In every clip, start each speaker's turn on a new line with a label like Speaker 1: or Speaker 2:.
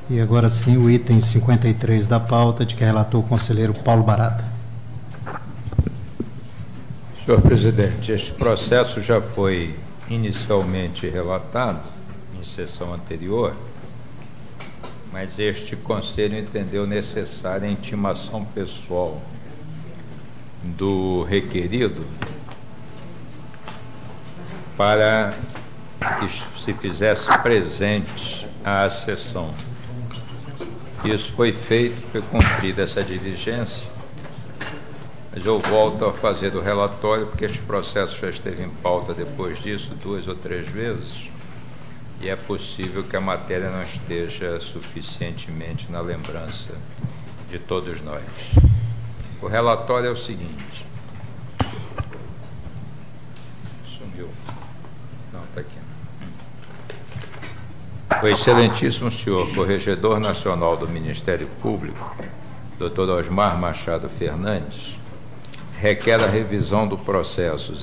Speaker 1: E agora sim, o item 53 da pauta, de que relatou o conselheiro Paulo Barata.
Speaker 2: Senhor presidente, este processo já foi inicialmente relatado em sessão anterior, mas este conselho entendeu necessária a intimação pessoal do requerido para que se fizesse presente à sessão. Isso foi feito, foi cumprida essa diligência, mas eu volto a fazer o relatório, porque este processo já esteve em pauta depois disso 2 ou 3 vezes, e é possível que a matéria não esteja suficientemente na lembrança de todos nós. O relatório é o seguinte. Sumiu. Não, está aqui. O excelentíssimo senhor Corregedor Nacional do Ministério Público, Dr. Osmar Machado Fernandes, requer a revisão do processo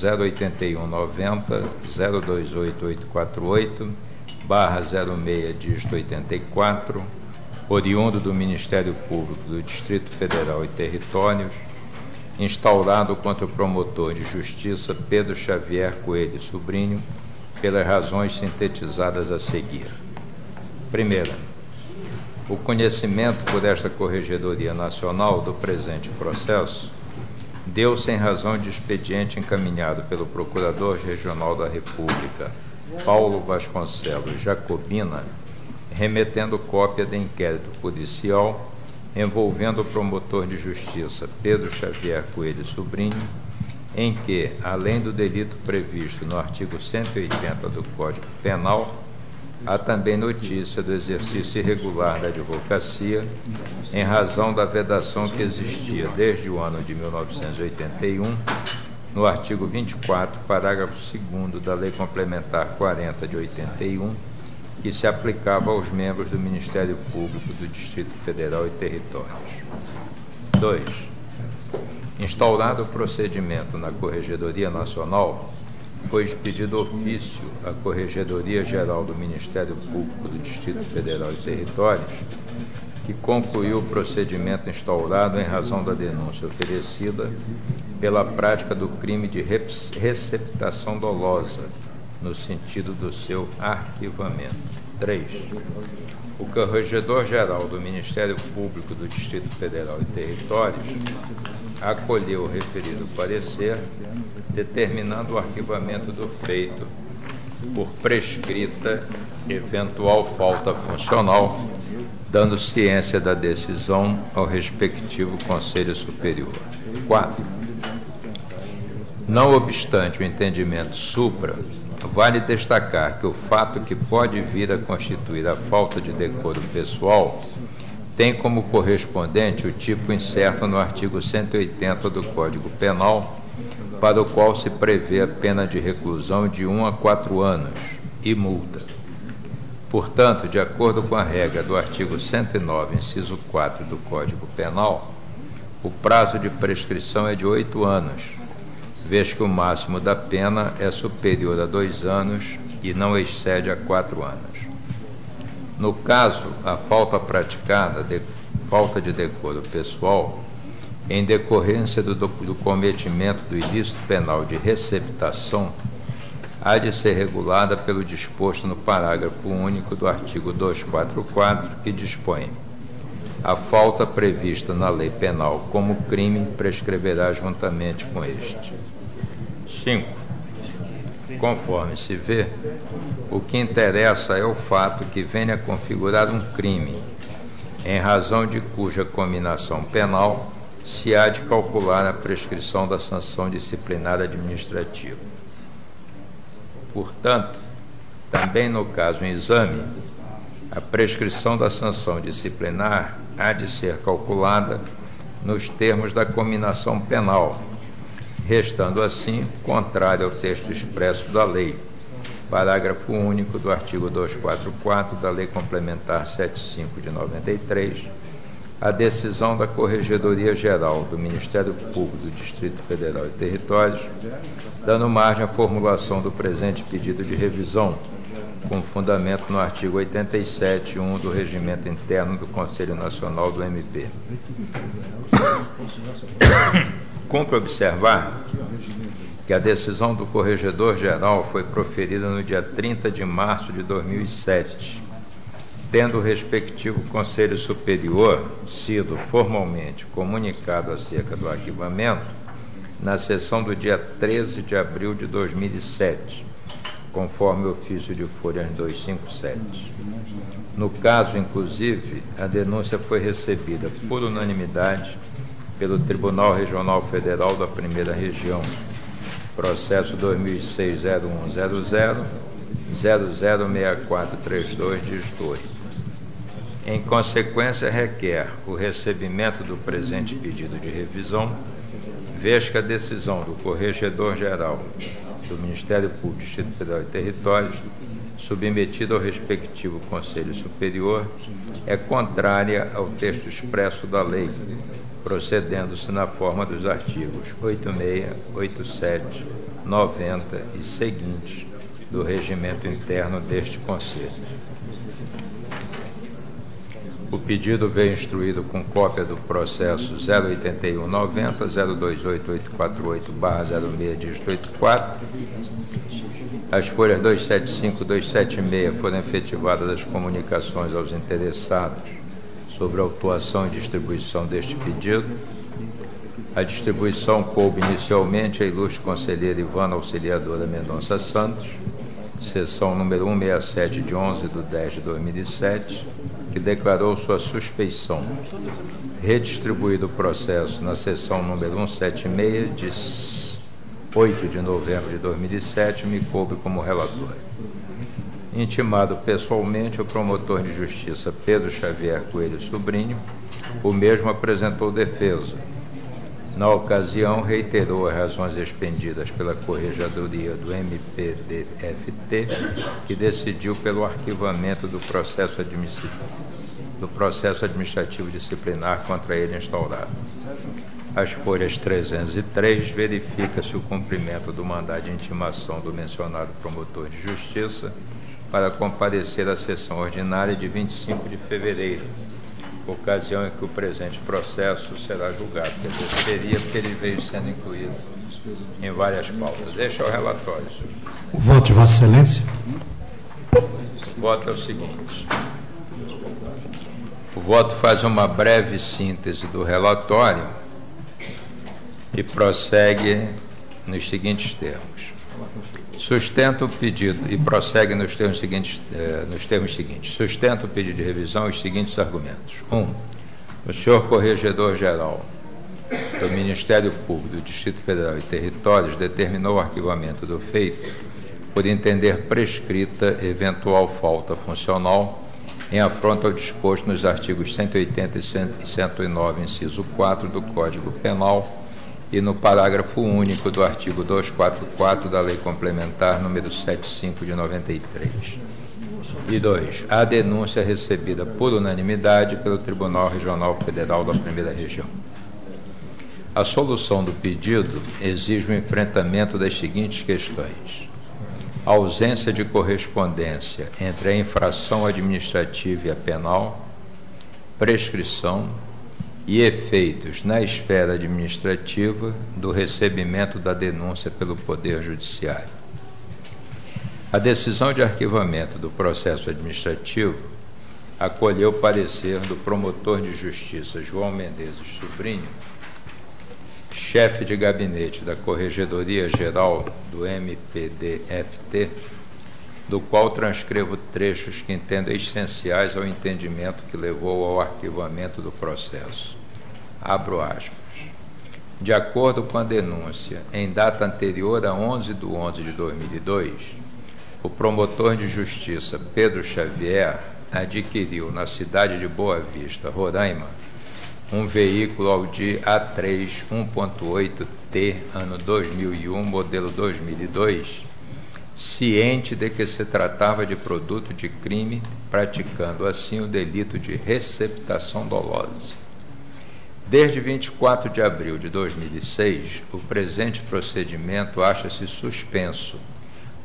Speaker 2: 08190-028848/06-84, oriundo do Ministério Público do Distrito Federal e Territórios, instaurado contra o promotor de justiça Pedro Xavier Coelho Sobrinho, pelas razões sintetizadas a seguir. Primeira, o conhecimento por esta Corregedoria Nacional do presente processo deu-se em razão de expediente encaminhado pelo Procurador Regional da República, Paulo Vasconcelos Jacobina, remetendo cópia de inquérito policial envolvendo o promotor de justiça Pedro Xavier Coelho Sobrinho, em que, além do delito previsto no artigo 180 do Código Penal, há também notícia do exercício irregular da advocacia em razão da vedação que existia desde o ano de 1981 no artigo 24, parágrafo 2º da Lei Complementar 40 de 81, que se aplicava aos membros do Ministério Público do Distrito Federal e Territórios. 2. Instaurado o procedimento na Corregedoria Nacional, foi expedido ofício à Corregedoria Geral do Ministério Público do Distrito Federal e Territórios, que concluiu o procedimento instaurado em razão da denúncia oferecida pela prática do crime de receptação dolosa, no sentido do seu arquivamento. 3. O Corregedor-Geral do Ministério Público do Distrito Federal e Territórios acolheu o referido parecer, determinando o arquivamento do feito por prescrita eventual falta funcional, dando ciência da decisão ao respectivo Conselho Superior. 4. Não obstante o entendimento supra, vale destacar que o fato que pode vir a constituir a falta de decoro pessoal tem como correspondente o tipo incerto no artigo 180 do Código Penal, para o qual se prevê a pena de reclusão de 1 a 4 anos e multa. Portanto, de acordo com a regra do artigo 109, inciso 4 do Código Penal, o prazo de prescrição é de 8 anos, vez que o máximo da pena é superior a 2 anos e não excede a 4 anos. No caso, a falta praticada, falta de decoro pessoal, em decorrência do cometimento do ilícito penal de receptação, há de ser regulada pelo disposto no parágrafo único do artigo 244, que dispõe: a falta prevista na lei penal como crime prescreverá juntamente com este. 5. Conforme se vê, o que interessa é o fato que venha a configurar um crime, em razão de cuja cominação penal se há de calcular a prescrição da sanção disciplinar administrativa. Portanto, também no caso em exame, a prescrição da sanção disciplinar há de ser calculada nos termos da cominação penal, restando assim contrário ao texto expresso da lei, parágrafo único do artigo 244 da Lei Complementar 75 de 93, a decisão da Corregedoria Geral do Ministério Público do Distrito Federal e Territórios, dando margem à formulação do presente pedido de revisão, com fundamento no artigo 87.1 do Regimento Interno do Conselho Nacional do MP. Cumpre observar que a decisão do Corregedor-Geral foi proferida no dia 30 de março de 2007, tendo o respectivo Conselho Superior sido formalmente comunicado acerca do arquivamento na sessão do dia 13 de abril de 2007, conforme o ofício de folha 257. No caso, inclusive, a denúncia foi recebida por unanimidade pelo Tribunal Regional Federal da Primeira Região, processo 2006-0100, 006432, dígito 8. Em consequência, requer o recebimento do presente pedido de revisão, vez que a decisão do Corregedor-Geral do Ministério Público, Distrito Federal e Territórios, submetida ao respectivo Conselho Superior, é contrária ao texto expresso da lei, procedendo-se na forma dos artigos 86, 87, 90 e seguintes do regimento interno deste Conselho. O pedido veio instruído com cópia do processo 08190, 028848/06, dígito 84. As folhas 275 e 276 foram efetivadas as comunicações aos interessados sobre a autuação e distribuição deste pedido. A distribuição coube inicialmente a ilustre conselheira Ivana Auxiliadora Mendonça Santos, seção número 167 de 11/10/2007, que declarou sua suspeição. Redistribuído o processo na seção número 176 de 8 de novembro de 2007, me coube como relator. Intimado pessoalmente o promotor de justiça Pedro Xavier Coelho Sobrinho, o mesmo apresentou defesa. Na ocasião, reiterou as razões expendidas pela Corregedoria do MPDFT, que decidiu pelo arquivamento do processo administrativo disciplinar contra ele instaurado. As folhas 303 verifica-se o cumprimento do mandado de intimação do mencionado promotor de justiça para comparecer à sessão ordinária de 25 de fevereiro, ocasião em que o presente processo será julgado. Quer dizer, seria porque ele veio sendo incluído em várias pautas. Este é o relatório, senhor.
Speaker 1: O voto de Vossa Excelência.
Speaker 2: O voto é o seguinte. O voto faz uma breve síntese do relatório e prossegue nos seguintes termos. Sustenta o pedido, e prossegue nos termos seguintes. Sustenta o pedido de revisão os seguintes argumentos. 1. O senhor Corregedor-Geral do Ministério Público do Distrito Federal e Territórios determinou o arquivamento do feito por entender prescrita eventual falta funcional em afronta ao disposto nos artigos 180 e 109, inciso 4 do Código Penal, e no parágrafo único do artigo 244 da Lei Complementar número 75 de 93. E 2. A denúncia recebida por unanimidade pelo Tribunal Regional Federal da Primeira Região. A solução do pedido exige o enfrentamento das seguintes questões: a ausência de correspondência entre a infração administrativa e a penal, prescrição e efeitos na esfera administrativa do recebimento da denúncia pelo Poder Judiciário. A decisão de arquivamento do processo administrativo acolheu o parecer do promotor de justiça João Menezes Sobrinho, chefe de gabinete da Corregedoria Geral do MPDFT, do qual transcrevo trechos que entendo essenciais ao entendimento que levou ao arquivamento do processo. Abro aspas. De acordo com a denúncia, em data anterior a 11/11/2002, o promotor de justiça Pedro Xavier adquiriu na cidade de Boa Vista, Roraima, um veículo Audi A3 1.8T, ano 2001, modelo 2002, ciente de que se tratava de produto de crime, praticando assim o delito de receptação dolosa. Desde 24 de abril de 2006, o presente procedimento acha-se suspenso,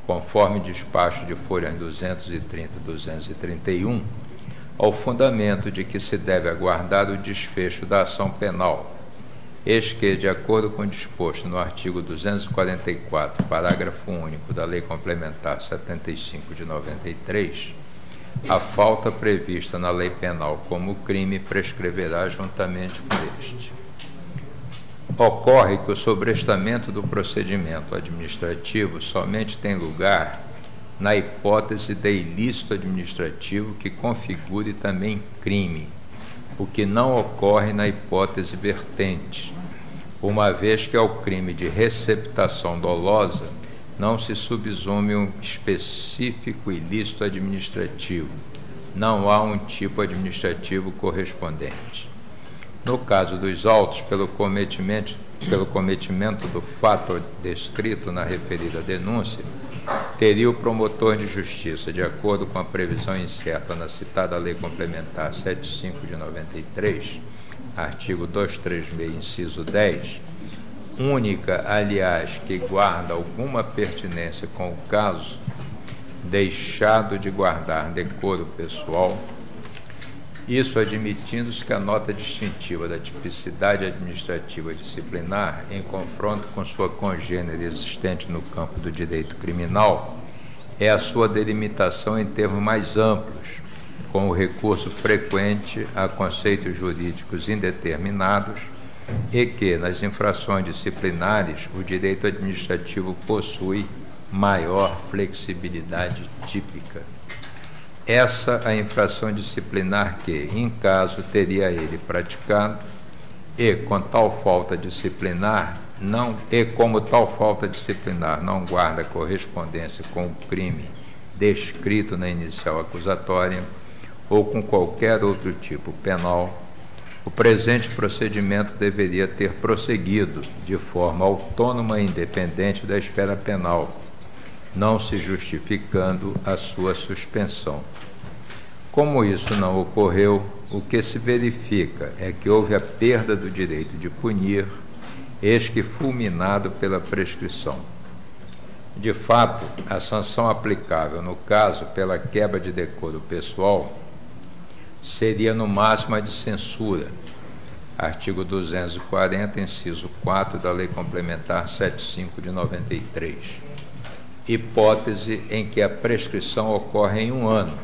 Speaker 2: conforme despacho de folhas 230 e 231, ao fundamento de que se deve aguardar o desfecho da ação penal, eis que, de acordo com o disposto no artigo 244, parágrafo único da Lei Complementar 75 de 93, a falta prevista na lei penal como crime prescreverá juntamente com este. Ocorre que o sobrestamento do procedimento administrativo somente tem lugar na hipótese de ilícito administrativo que configure também crime, o que não ocorre na hipótese vertente, uma vez que ao crime de receptação dolosa não se subsume um específico ilícito administrativo, não há um tipo administrativo correspondente. No caso dos autos, pelo cometimento do fato descrito na referida denúncia, teria o promotor de justiça, de acordo com a previsão incerta na citada Lei Complementar 75 de 93, artigo 236, inciso 10, única, aliás, que guarda alguma pertinência com o caso, deixado de guardar decoro pessoal, isso admitindo-se que a nota distintiva da tipicidade administrativa disciplinar, em confronto com sua congênere existente no campo do direito criminal, é a sua delimitação em termos mais amplos, com o recurso frequente a conceitos jurídicos indeterminados, e que, nas infrações disciplinares, o direito administrativo possui maior flexibilidade típica. Essa a infração disciplinar que, em caso, teria ele praticado, e como tal falta disciplinar não guarda correspondência com o crime descrito na inicial acusatória ou com qualquer outro tipo penal, o presente procedimento deveria ter prosseguido de forma autônoma e independente da esfera penal, não se justificando a sua suspensão. Como isso não ocorreu, o que se verifica é que houve a perda do direito de punir, eis que fulminado pela prescrição. De fato, a sanção aplicável no caso pela quebra de decoro pessoal seria no máximo a de censura, artigo 240, inciso 4 da Lei Complementar 75 de 93, hipótese em que a prescrição ocorre em 1 ano,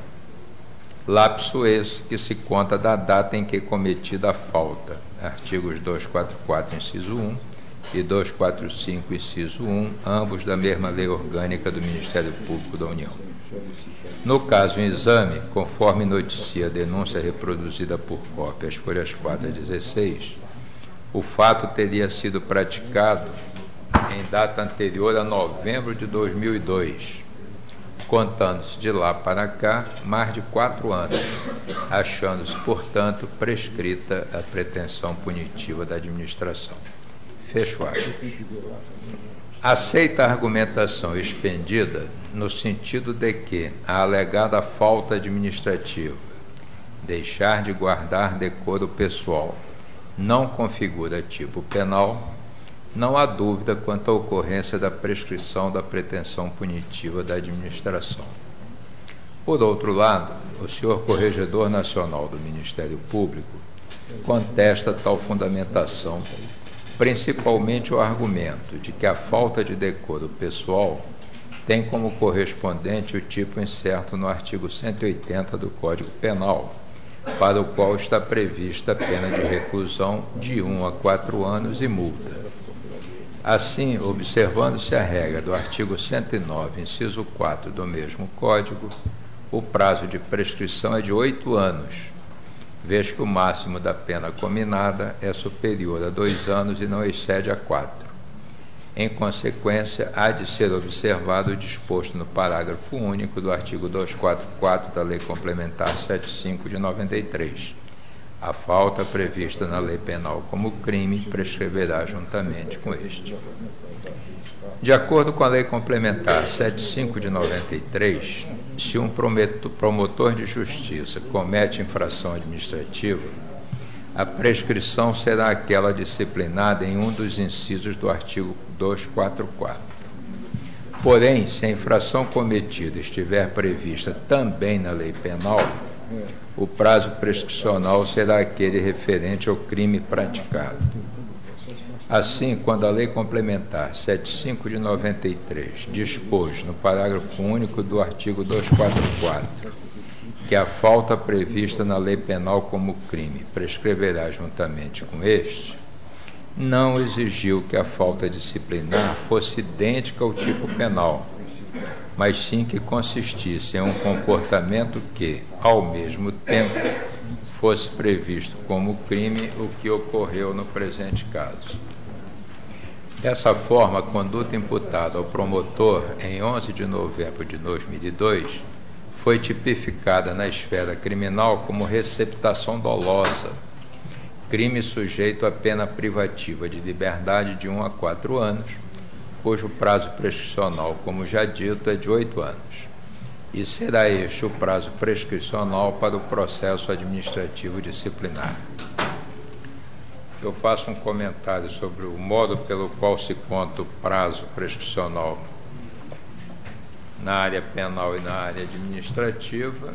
Speaker 2: lapso esse que se conta da data em que cometida a falta, artigos 244, inciso 1 e 245, inciso 1, ambos da mesma Lei Orgânica do Ministério Público da União. No caso em exame, conforme noticia a denúncia reproduzida por cópia, as folhas 4 a 16, o fato teria sido praticado em data anterior a novembro de 2002, contando-se de lá para cá mais de 4 anos, achando-se, portanto, prescrita a pretensão punitiva da administração. Fecho aspas. Aceita a argumentação expendida no sentido de que a alegada falta administrativa, deixar de guardar decoro pessoal, não configura tipo penal, não há dúvida quanto à ocorrência da prescrição da pretensão punitiva da administração. Por outro lado, o senhor Corregedor Nacional do Ministério Público contesta tal fundamentação, principalmente o argumento de que a falta de decoro pessoal tem como correspondente o tipo incerto no artigo 180 do Código Penal, para o qual está prevista a pena de reclusão de 1 a 4 anos e multa. Assim, observando-se a regra do artigo 109, inciso 4 do mesmo Código, o prazo de prescrição é de 8 anos, vez que o máximo da pena cominada é superior a 2 anos e não excede a 4. Em consequência, há de ser observado o disposto no parágrafo único do artigo 244 da Lei Complementar 75 de 93. A falta prevista na lei penal como crime prescreverá juntamente com este. De acordo com a Lei Complementar 75 de 93, se um promotor de justiça comete infração administrativa, a prescrição será aquela disciplinada em um dos incisos do artigo 244. Porém, se a infração cometida estiver prevista também na lei penal, o prazo prescricional será aquele referente ao crime praticado. Assim, quando a Lei Complementar 75 de 93 dispôs, no parágrafo único do artigo 244, que a falta prevista na lei penal como crime prescreverá juntamente com este, não exigiu que a falta disciplinar fosse idêntica ao tipo penal, mas sim que consistisse em um comportamento que, ao mesmo tempo, fosse previsto como crime, o que ocorreu no presente caso. Dessa forma, a conduta imputada ao promotor em 11 de novembro de 2002 foi tipificada na esfera criminal como receptação dolosa, crime sujeito à pena privativa de liberdade de 1 a 4 anos, cujo prazo prescricional, como já dito, é de 8 anos. E será este o prazo prescricional para o processo administrativo disciplinar. Eu faço um comentário sobre o modo pelo qual se conta o prazo prescricional na área penal e na área administrativa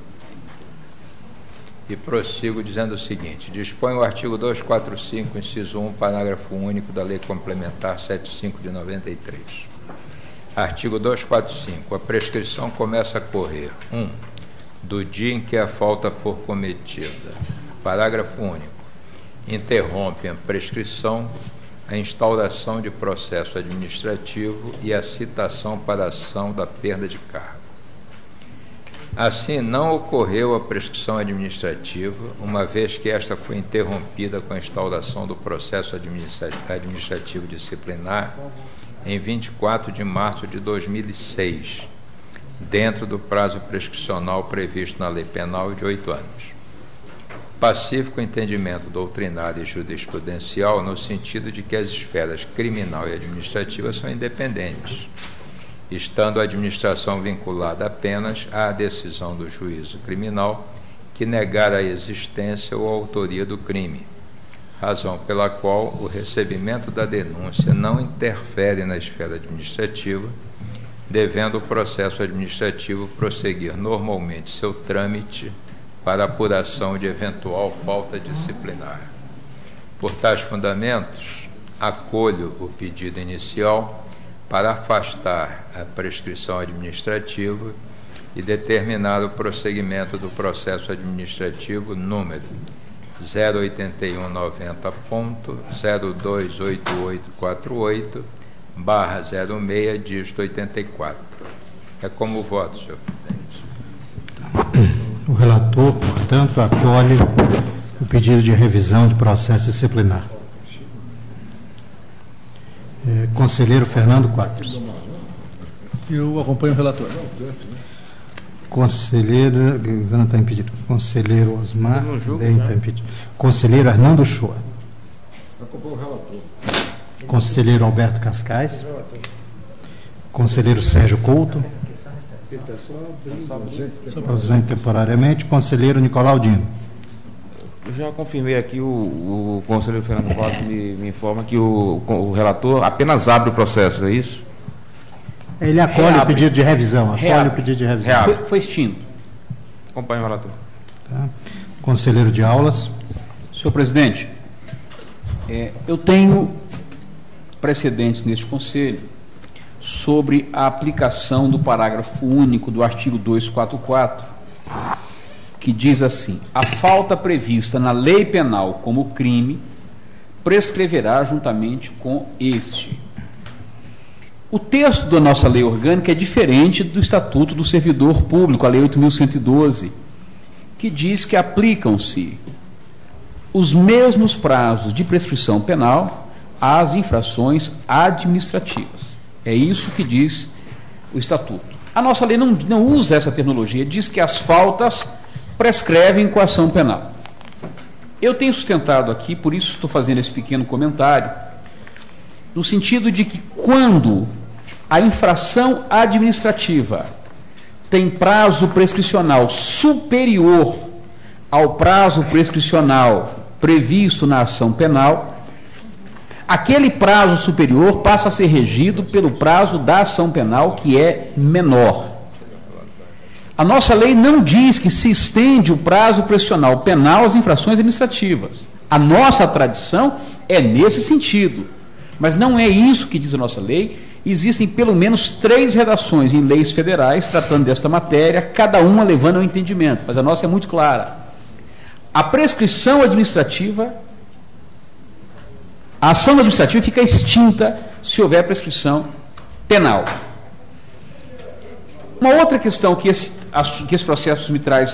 Speaker 2: e prossigo dizendo o seguinte: dispõe o artigo 245, inciso 1, parágrafo único da Lei Complementar 75 de 93. Artigo 245. A prescrição começa a correr 1. Do dia em que a falta for cometida. Parágrafo único. Interrompe a prescrição a instauração de processo administrativo e a citação para a ação da perda de cargo. Assim, não ocorreu a prescrição administrativa, uma vez que esta foi interrompida com a instauração do processo administrativo disciplinar em 24 de março de 2006, dentro do prazo prescricional previsto na lei penal de 8 anos. Pacífico entendimento doutrinário e jurisprudencial no sentido de que as esferas criminal e administrativa são independentes, estando a administração vinculada apenas à decisão do juízo criminal que negar a existência ou a autoria do crime, razão pela qual o recebimento da denúncia não interfere na esfera administrativa, devendo o processo administrativo prosseguir normalmente seu trâmite para apuração de eventual falta disciplinar. Por tais fundamentos, acolho o pedido inicial para afastar a prescrição administrativa e determinar o prosseguimento do processo administrativo número 08190.028848/06 dígito 84. É como voto, senhor presidente.
Speaker 1: O relator, portanto, acolhe o pedido de revisão de processo disciplinar. Conselheiro Fernando Quadros.
Speaker 3: Eu acompanho o relator.
Speaker 1: Conselheiro, não está impedido. Conselheiro Osmar, também está impedido. Conselheiro Hernando Shoa.
Speaker 4: Acompanho o relator.
Speaker 1: Conselheiro Alberto Cascais. Conselheiro Sérgio Couto. Ausente temporariamente. Conselheiro Nicolau Dino.
Speaker 5: Eu já confirmei aqui, o conselheiro Fernando Costa me informa que o relator apenas abre o processo, é isso?
Speaker 1: Ele acolhe o pedido de revisão. Acolhe o pedido de revisão.
Speaker 3: Foi extinto.
Speaker 5: Acompanhe o relator.
Speaker 1: Tá. Conselheiro de Aulas.
Speaker 3: Senhor presidente, eu tenho precedentes neste conselho sobre a aplicação do parágrafo único do artigo 244, que diz assim: a falta prevista na lei penal como crime prescreverá juntamente com este. O texto da nossa lei orgânica é diferente do Estatuto do Servidor Público, a Lei 8.112, que diz que aplicam-se os mesmos prazos de prescrição penal às infrações administrativas. É isso que diz o Estatuto. A nossa lei não usa essa terminologia, diz que as faltas prescrevem com a ação penal. Eu tenho sustentado aqui, por isso estou fazendo esse pequeno comentário, no sentido de que quando a infração administrativa tem prazo prescricional superior ao prazo prescricional previsto na ação penal, aquele prazo superior passa a ser regido pelo prazo da ação penal, que é menor. A nossa lei não diz que se estende o prazo prescricional penal às infrações administrativas. A nossa tradição é nesse sentido. Mas não é isso que diz a nossa lei. Existem pelo menos 3 redações em leis federais tratando desta matéria, cada uma levando ao entendimento, mas a nossa é muito clara. A prescrição administrativa, a ação administrativa fica extinta se houver prescrição penal. Uma outra questão que esse processo me traz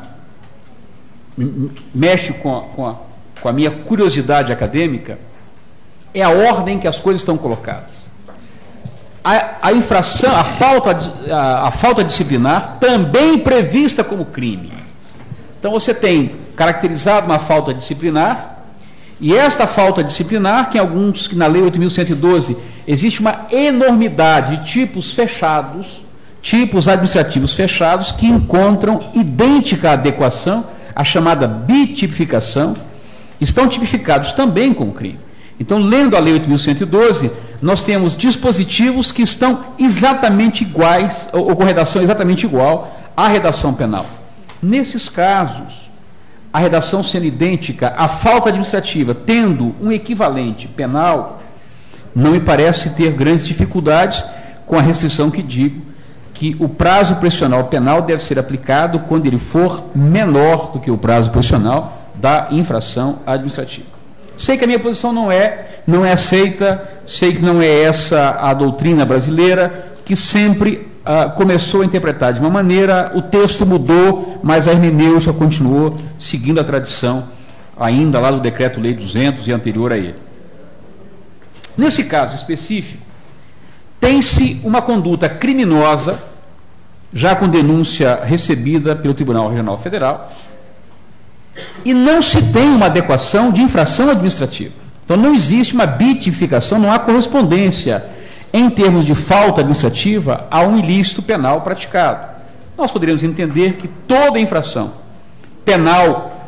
Speaker 3: mexe com a minha curiosidade acadêmica, é a ordem que as coisas estão colocadas. A infração, a falta disciplinar também prevista como crime. Então você tem caracterizado uma falta disciplinar, e esta falta disciplinar, que na Lei 8.112 existe uma enormidade de tipos fechados, tipos administrativos fechados, que encontram idêntica adequação, a chamada bitipificação, estão tipificados também como crime. Então, lendo a Lei 8.112, nós temos dispositivos que estão exatamente iguais, ou com redação exatamente igual à redação penal. Nesses casos, a redação sendo idêntica, a falta administrativa tendo um equivalente penal, não me parece ter grandes dificuldades, com a restrição que digo, que o prazo prescricional penal deve ser aplicado quando ele for menor do que o prazo prescricional da infração administrativa. Sei que a minha posição não é aceita, sei que não é essa a doutrina brasileira, que sempre começou a interpretar de uma maneira, o texto mudou, mas a hermenêutica continuou seguindo a tradição, ainda lá do Decreto-Lei 200 e anterior a ele. Nesse caso específico, tem-se uma conduta criminosa, já com denúncia recebida pelo Tribunal Regional Federal, e não se tem uma adequação de infração administrativa. Então não existe uma bitificação, não há correspondência em termos de falta administrativa a um ilícito penal praticado. Nós poderíamos entender que toda infração penal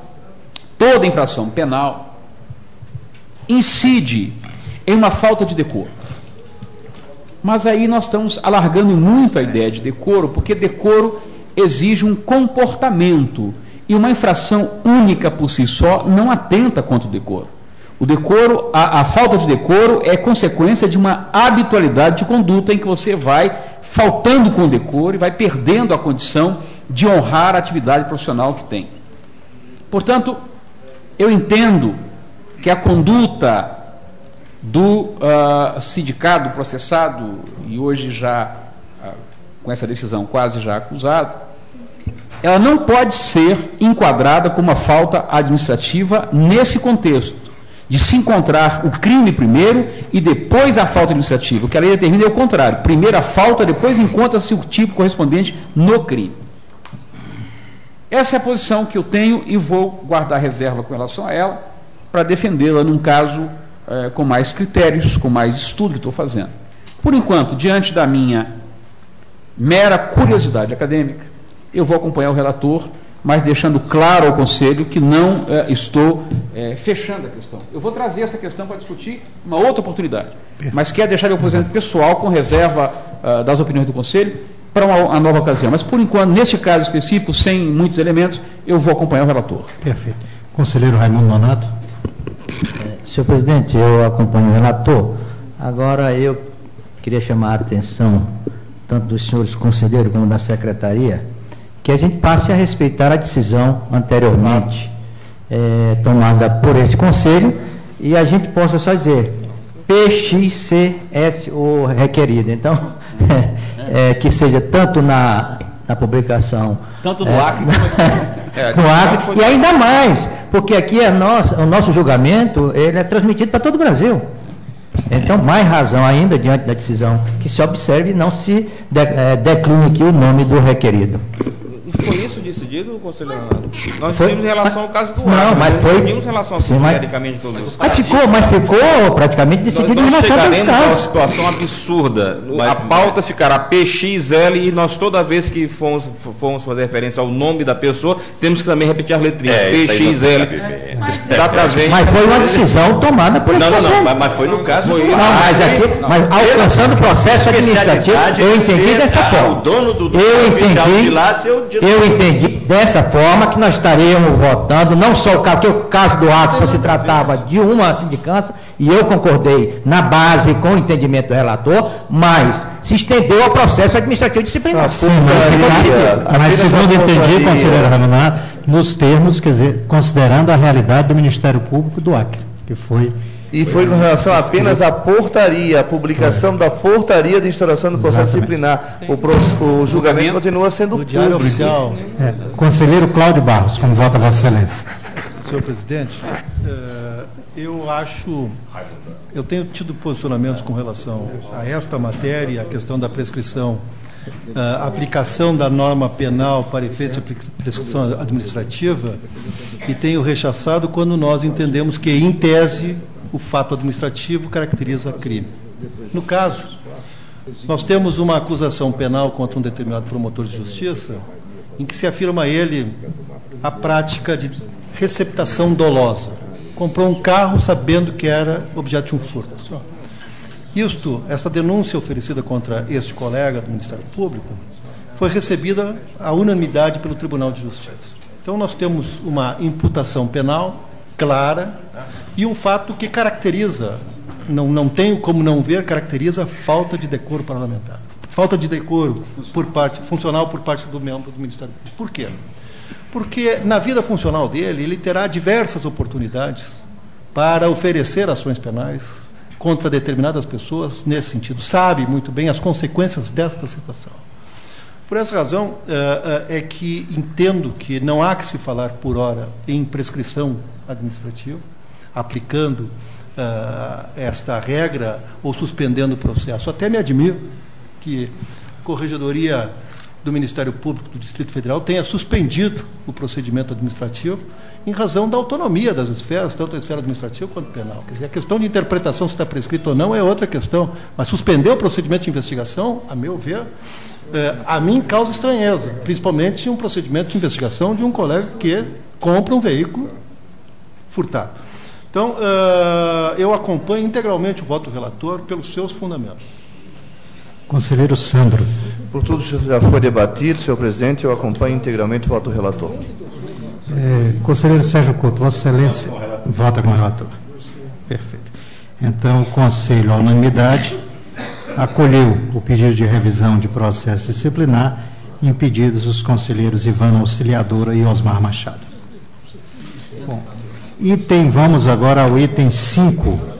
Speaker 3: incide em uma falta de decoro. Mas aí nós estamos alargando muito a ideia de decoro, porque decoro exige um comportamento, e uma infração única por si só não atenta contra o decoro. O decoro, a falta de decoro é consequência de uma habitualidade de conduta em que você vai faltando com o decoro e vai perdendo a condição de honrar a atividade profissional que tem. Portanto, eu entendo que a conduta do sindicado processado, e hoje já com essa decisão quase já acusado, ela não pode ser enquadrada como uma falta administrativa nesse contexto, de se encontrar o crime primeiro e depois a falta administrativa. O que a lei determina é o contrário. Primeiro a falta, depois encontra-se o tipo correspondente no crime. Essa é a posição que eu tenho e vou guardar reserva com relação a ela, para defendê-la num caso com mais critérios, com mais estudo que estou fazendo. Por enquanto, diante da minha mera curiosidade acadêmica, eu vou acompanhar o relator, mas deixando claro ao Conselho que não estou fechando a questão. Eu vou trazer essa questão para discutir uma outra oportunidade, mas quero deixar meu posicionamento pessoal com reserva das opiniões do Conselho para uma nova ocasião. Mas, por enquanto, neste caso específico, sem muitos elementos, eu vou acompanhar o relator.
Speaker 1: Perfeito. Conselheiro Raimundo Nonato.
Speaker 6: Senhor presidente, eu acompanho o relator. Agora, eu queria chamar a atenção, tanto dos senhores conselheiros como da secretaria, que a gente passe a respeitar a decisão anteriormente tomada por esse conselho e a gente possa só dizer PXCS o requerido. Então, que seja tanto na publicação... Tanto no Acre como aqui. No Acre, e ainda mais, porque aqui o nosso julgamento ele é transmitido para todo o Brasil. Então, mais razão ainda, diante da decisão, que se observe e não se decline aqui o nome do requerido.
Speaker 5: E foi isso decidido, conselheiro Renato? Nós tivemos em relação ao caso do
Speaker 6: Acre. Não, mas foi...
Speaker 5: Não em relação genericamente todos os
Speaker 6: casos. Mas ficou praticamente decidido em relação aos casos.
Speaker 5: Nós chegaremos a uma situação absurda. A pauta ficará PXL e nós, toda vez que formos fazer referência ao nome da pessoa, temos que também repetir as letrinhas. PXL. Dá para ver.
Speaker 6: Mas foi uma decisão tomada por esse conselho.
Speaker 7: Mas foi no caso do
Speaker 6: mas alcançando o processo administrativo, eu entendi dessa forma. Eu entendi dessa forma que nós estaríamos votando, não só o caso, porque o caso do ato só se tratava de uma sindicância, e eu concordei na base com o entendimento do relator, mas se estendeu ao processo administrativo disciplinar.
Speaker 1: Sim, mas segundo entendi, conselheiro Raminato, nos termos, quer dizer, considerando a realidade do Ministério Público do Acre, que foi...
Speaker 8: E foi com relação apenas à portaria, a publicação da portaria de instauração do processo disciplinar. O julgamento continua sendo público.
Speaker 1: Diário Oficial. Conselheiro Cláudio Barros, como vota Vossa Excelência.
Speaker 9: Senhor presidente, eu tenho tido posicionamentos com relação a esta matéria, a questão da prescrição, a aplicação da norma penal para efeito de prescrição administrativa, e tenho rechaçado quando nós entendemos que, em tese, o fato administrativo caracteriza crime. No caso, nós temos uma acusação penal contra um determinado promotor de justiça, em que se afirma a ele a prática de receptação dolosa. Comprou um carro sabendo que era objeto de um furto. Esta denúncia oferecida contra este colega do Ministério Público foi recebida à unanimidade pelo Tribunal de Justiça. Então, nós temos uma imputação penal clara e um fato que caracteriza, não tenho como não ver, caracteriza a falta de decoro parlamentar. Falta de decoro funcional por parte do membro do Ministério Público. Por quê? Porque na vida funcional dele, ele terá diversas oportunidades para oferecer ações penais contra determinadas pessoas nesse sentido. Sabe muito bem as consequências desta situação. Por essa razão, é que entendo que não há que se falar por hora em prescrição administrativa, aplicando esta regra ou suspendendo o processo. Até me admiro que a Corregedoria do Ministério Público do Distrito Federal tenha suspendido o procedimento administrativo em razão da autonomia das esferas, tanto a esfera administrativa quanto penal. Quer dizer, a questão de interpretação se está prescrito ou não é outra questão, mas suspender o procedimento de investigação, a meu ver, a mim causa estranheza, principalmente um procedimento de investigação de um colega que compra um veículo furtado. Então, eu acompanho integralmente o voto do relator pelos seus fundamentos.
Speaker 1: Conselheiro Sandro.
Speaker 8: Por tudo que já foi debatido, senhor presidente, eu acompanho integralmente o voto do relator.
Speaker 1: Conselheiro Sérgio Couto, Vossa Excelência vota com o relator. Perfeito. Então, o Conselho, à unanimidade, acolheu o pedido de revisão de processo disciplinar, impedidos os conselheiros Ivana Auxiliadora e Osmar Machado. Bom, vamos agora ao item 5.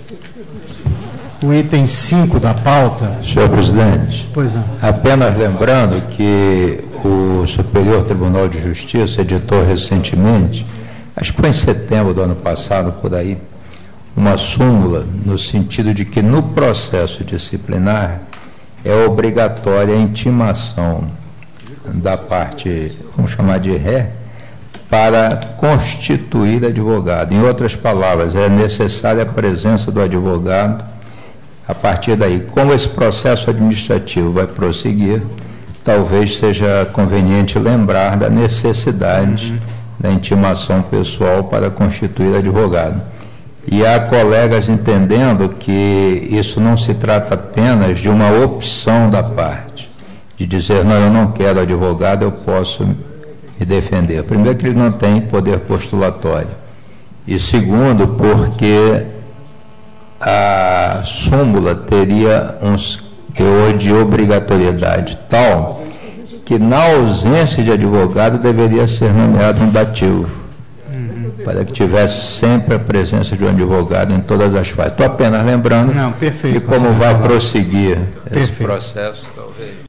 Speaker 1: O item 5 da pauta.
Speaker 2: Senhor presidente,
Speaker 1: pois não.
Speaker 2: Apenas lembrando que o Superior Tribunal de Justiça editou recentemente, acho que foi em setembro do ano passado, por aí, uma súmula no sentido de que no processo disciplinar é obrigatória a intimação da parte, vamos chamar de ré, para constituir advogado. Em outras palavras, é necessária a presença do advogado. A partir daí, como esse processo administrativo vai prosseguir, talvez seja conveniente lembrar da necessidade da intimação pessoal para constituir advogado. E há colegas entendendo que isso não se trata apenas de uma opção da parte, de dizer, não, eu não quero advogado, eu posso me defender. Primeiro, que ele não tem poder postulatório. E segundo, porque a súmula teria um teor de obrigatoriedade tal que, na ausência de advogado, deveria ser nomeado um dativo, para que tivesse sempre a presença de um advogado em todas as fases. Estou apenas lembrando de como vai prosseguir esse processo, talvez.